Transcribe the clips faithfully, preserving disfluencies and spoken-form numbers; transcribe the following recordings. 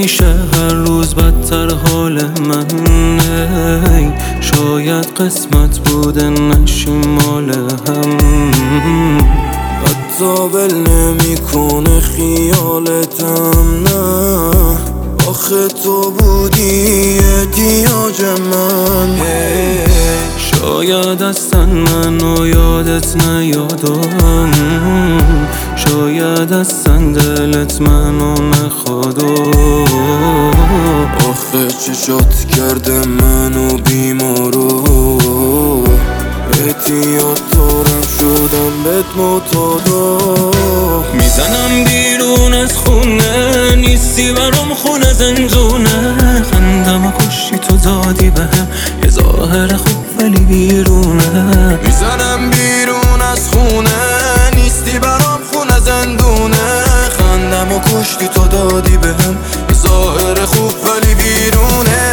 میشه هر روز بدتر حال من. شاید قسمت بوده نشیم مال هم. حتی ول نمی کنه خیالتم، نه آخه تو بودی احتیاج من. شاید اصلا منو یادت نیادم، شاید اصلا دلت منو نخواد. آخه چشات کرده منو بیمارو، احتیاط دارم شدم بهت معتادا. میزنم بیرون از خونه، نیستی برام خونه زندونه. خندم کشی تو دادی بهم یه ظاهر خوب ولی بیرونه. میزنم بیرون از خونه، نیستی برام خونه زندونه. خندم و کشتی تو دادی بهم یه ظاهر خوب ولی بیرونه.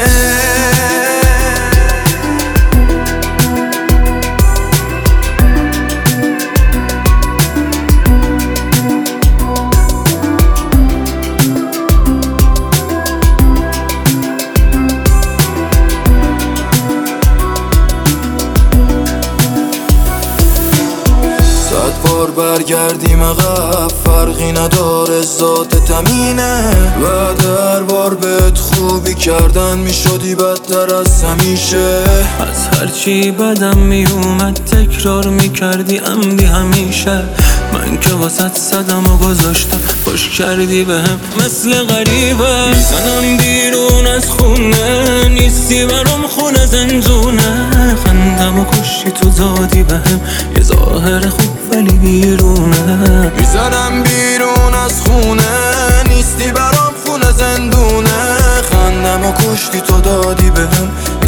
بار برگردیم عقب فرقی نداره، ذات تمینه. و در بار بهت خوبی کردن میشدی بدتر از همیشه. از هرچی بدم میومد تکرار میکردی عمدی همیشه. من که واسط صدم و گذاشتم خوش کردی بهم مثل غریبه. میزنم بیرون از خونه، نیستی برام خونه زندونه. خندم و کشی تو دادی بهم یه ظاهر خوب ولی بیرونه. میزنم بیرون از خونه، نیستی برام خونه زندونه. خندم و کشتی تو دادی بهم